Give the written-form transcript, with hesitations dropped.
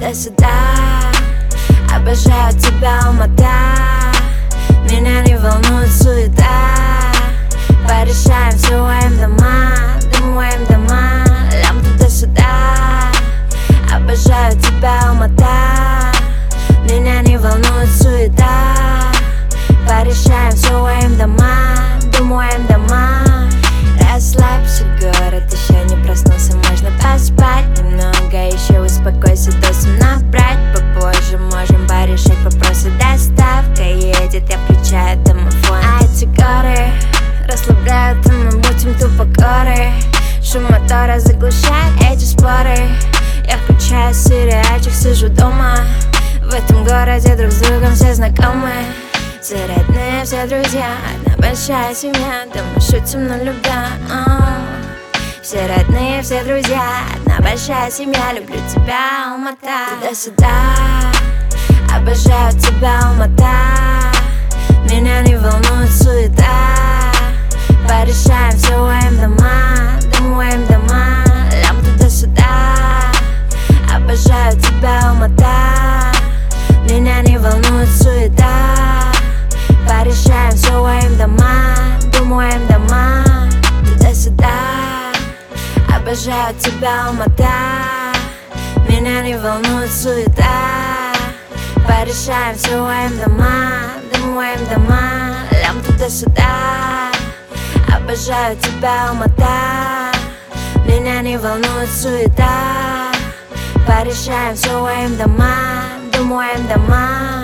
туда-сюда. Обожаю тебя, Алмата. Меня не волнует суета. Порешаем все, умоем дома, домоем дома. Лям туда-сюда. Обожаю тебя, Алмата. Меня не волнует суета. Порешаем все, умоем дома, домоем дома. Расслабься, город еще не проснулся, можно поспать немного, еще успокойся, до сна набрать попозже. Можем порешать вопросы, доставка едет, я включаю домофон. А эти горы расслабляют, и мы будем тупо горы. Шум мотора заглушает эти споры. Я включаю сериальчик, сижу дома. В этом городе друг с другом все знакомы. Все родные, все друзья, одна большая семья, да мы шутим на любя. Все родные, все друзья, одна большая семья, люблю тебя, Алмата. Туда-сюда, обожаю тебя, Алмата. Меня не волнует суета. Порешаем все, умоем дома, домоем дома. Лям туда-сюда, обожаю тебя, Алмата. Меня не волнует суета. Порешаем все, умоем дома, домоем дома. Туда-сюда, обожаю тебя, Алмата. Меня не волнует суета. Порешаем все, умоем дома, домоем дома. Лям туда-сюда. Обожаю тебя, Алмата. Меня не волнует суета. Порешаем все, умоем дома, домоем дома.